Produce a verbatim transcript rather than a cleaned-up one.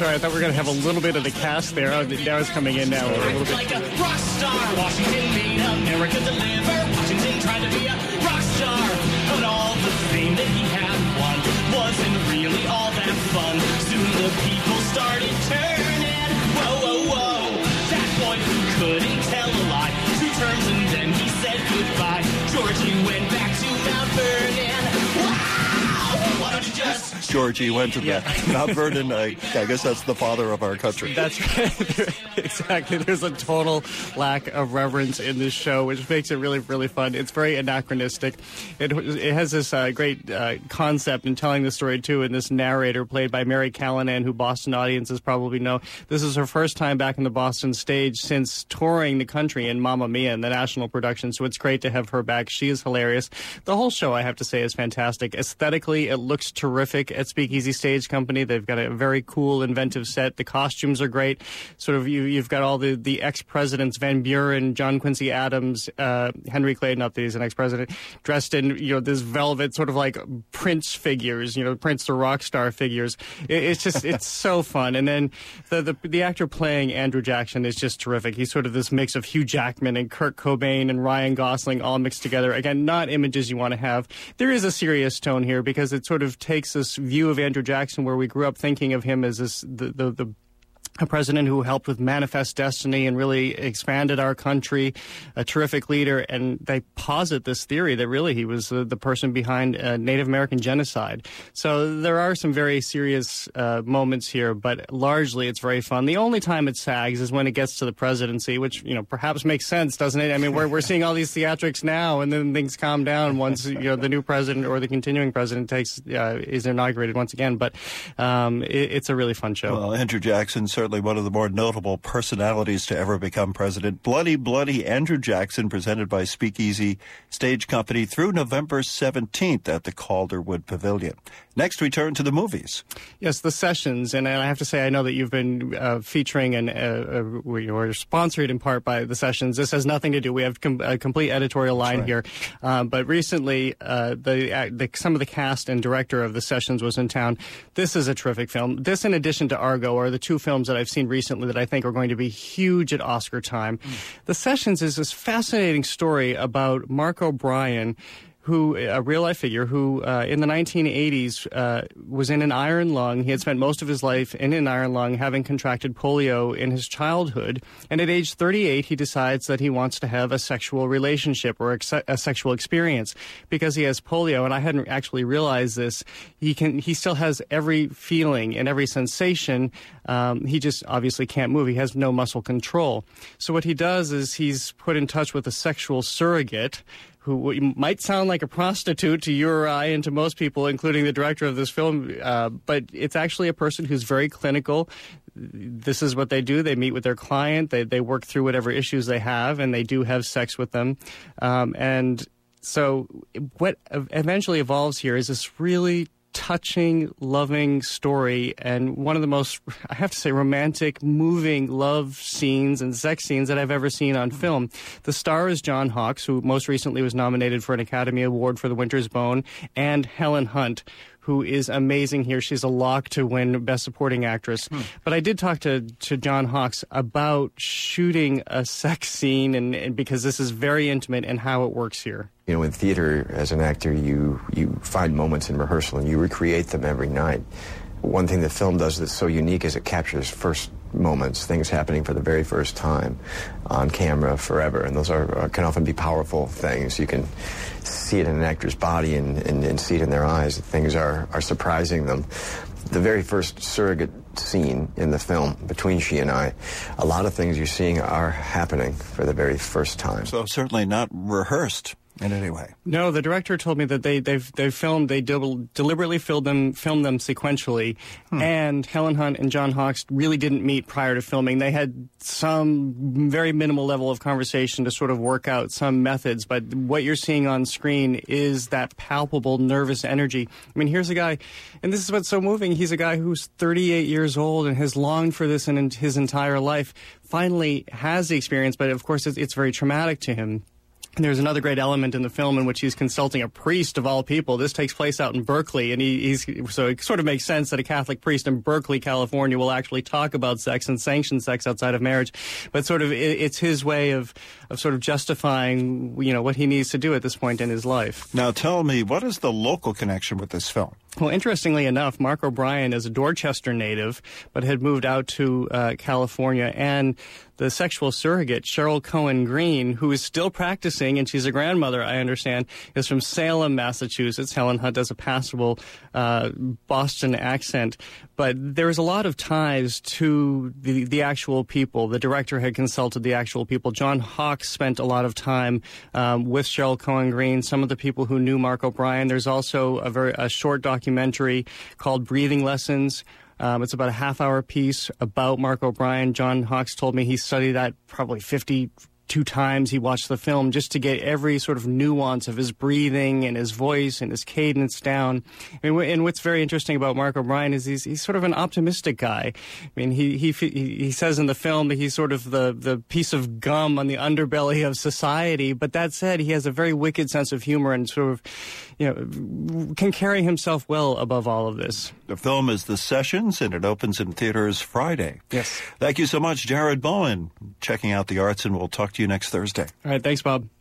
sorry. I thought we were going to have a little bit of the cast there. Oh, now it's coming in now. A little bit. Like a rock star, Washington made America deliver. Washington tried to be a rock star, but all the fame that he had won wasn't really all that fun. Soon the people started turning. Whoa, whoa, whoa. That boy who couldn't tell a lie. Two terms and then he said goodbye. Georgie went back to Mount Vernon. Wow! Why don't you just... Georgie went to Yeah. that. Mount Vernon, I, I guess that's the father of our country. That's right. Exactly. There's a total lack of reverence in this show, which makes it really, really fun. It's very anachronistic. It, it has this uh, great uh, concept in telling the story, too, and this narrator played by Mary Callanan, who Boston audiences probably know. This is her first time back in the Boston stage since touring the country in Mamma Mia, in the national production, so it's great to have her back. She is hilarious. The whole show, I have to say, is fantastic. Aesthetically, it looks terrific at Speakeasy Stage Company. They've got a very cool, inventive set. The costumes are great. Sort of, you, you've got all the, the ex-presidents, Van Buren, John Quincy Adams, uh, Henry Clay, not that he's an ex-president, dressed in, you know, this velvet sort of like Prince figures, you know, Prince the rock star figures. It, it's just, it's so fun. And then the, the, the actor playing Andrew Jackson is just terrific. He's sort of this mix of Hugh Jackman and Kurt Cobain and Ryan Gosling all mixed together. Again, not images you want to have. There is a serious tone here because it sort of takes this view of Andrew Jackson where we grew up thinking of him as this, the, the, the a president who helped with Manifest Destiny and really expanded our country, a terrific leader, and they posit this theory that really he was uh, the person behind uh, Native American genocide. So there are some very serious uh, moments here, but largely it's very fun. The only time it sags is when it gets to the presidency, which, you know, perhaps makes sense, doesn't it? I mean, we're we're seeing all these theatrics now, and then things calm down once, you know, the new president or the continuing president takes uh, is inaugurated once again. But um, it, it's a really fun show. Well, Andrew Jackson, certainly one of the more notable personalities to ever become president. Bloody, Bloody Andrew Jackson, presented by Speakeasy Stage Company through November seventeenth at the Calderwood Pavilion. Next, we turn to the movies. Yes, The Sessions, and I have to say, I know that you've been uh, featuring and uh, uh, we were sponsored in part by The Sessions. This has nothing to do. We have com- a complete editorial line right. here. Um, but recently, uh, the, uh, the some of the cast and director of The Sessions was in town. This is a terrific film. This, in addition to Argo, are the two films that I've seen recently that I think are going to be huge at Oscar time. Mm. The Sessions is this fascinating story about Mark O'Brien, who a real-life figure who uh, in the nineteen eighties uh, was in an iron lung. He had spent most of his life in an iron lung, having contracted polio in his childhood. And at age thirty-eight, he decides that he wants to have a sexual relationship or a, a sexual experience because he has polio. And I hadn't actually realized this. He can. He still has every feeling and every sensation. Um, he just obviously can't move. He has no muscle control. So what he does is he's put in touch with a sexual surrogate who might sound like a prostitute to you or I and to most people, including the director of this film, uh, but it's actually a person who's very clinical. This is what they do. They meet with their client. They they work through whatever issues they have, and they do have sex with them. Um, and so what eventually evolves here is this really touching, loving story, and one of the most, I have to say, romantic, moving love scenes and sex scenes that I've ever seen on film. The star is John Hawkes, who most recently was nominated for an Academy Award for The Winter's Bone, and Helen Hunt, who is amazing here. She's a lock to win Best Supporting Actress. Hmm. But I did talk to, to John Hawkes about shooting a sex scene, and, and because this is very intimate, and how it works here. You know, in theater, as an actor, you, you find moments in rehearsal and you recreate them every night. One thing the film does that's so unique is it captures first moments, things happening for the very first time on camera forever. And those are, are can often be powerful things. You can see it in an actor's body and, and, and see it in their eyes. Things are, are surprising them. The very first surrogate scene in the film between she and I, a lot of things you're seeing are happening for the very first time. So certainly not rehearsed in any way. No, the director told me that they they've they've filmed they del- deliberately filmed them filmed them sequentially, hmm. and Helen Hunt and John Hawkes really didn't meet prior to filming. They had some very minimal level of conversation to sort of work out some methods, but what you're seeing on screen is that palpable nervous energy. I mean, here's a guy, and this is what's so moving. He's a guy who's thirty-eight years old and has longed for this in his entire life. Finally has the experience, but of course it's, it's very traumatic to him. And there's another great element in the film in which he's consulting a priest of all people. This takes place out in Berkeley, and he, he's so it sort of makes sense that a Catholic priest in Berkeley, California, will actually talk about sex and sanction sex outside of marriage. But sort of it, it's his way of of sort of justifying, you know, what he needs to do at this point in his life. Now, tell me, what is the local connection with this film? Well, interestingly enough, Mark O'Brien is a Dorchester native, but had moved out to uh, California, and the sexual surrogate, Cheryl Cohen Green, who is still practicing, and she's a grandmother, I understand, is from Salem, Massachusetts. Helen Hunt does a passable uh, Boston accent. But there's a lot of ties to the, the actual people. The director had consulted the actual people. John Hawkes spent a lot of time um, with Cheryl Cohen Green, some of the people who knew Mark O'Brien. There's also a very a short documentary called Breathing Lessons. Um, it's about a half-hour piece about Mark O'Brien. John Hawkes told me he studied that probably fifty-two times. He watched the film just to get every sort of nuance of his breathing and his voice and his cadence down. I mean, and what's very interesting about Mark O'Brien is he's, he's sort of an optimistic guy. I mean, he he he says in the film that he's sort of the, the piece of gum on the underbelly of society. But that said, he has a very wicked sense of humor and sort of, you know, can carry himself well above all of this. The film is The Sessions, and it opens in theaters Friday. Yes. Thank you so much, Jared Bowen, checking out the arts, and we'll talk to you next Thursday. All right. Thanks, Bob.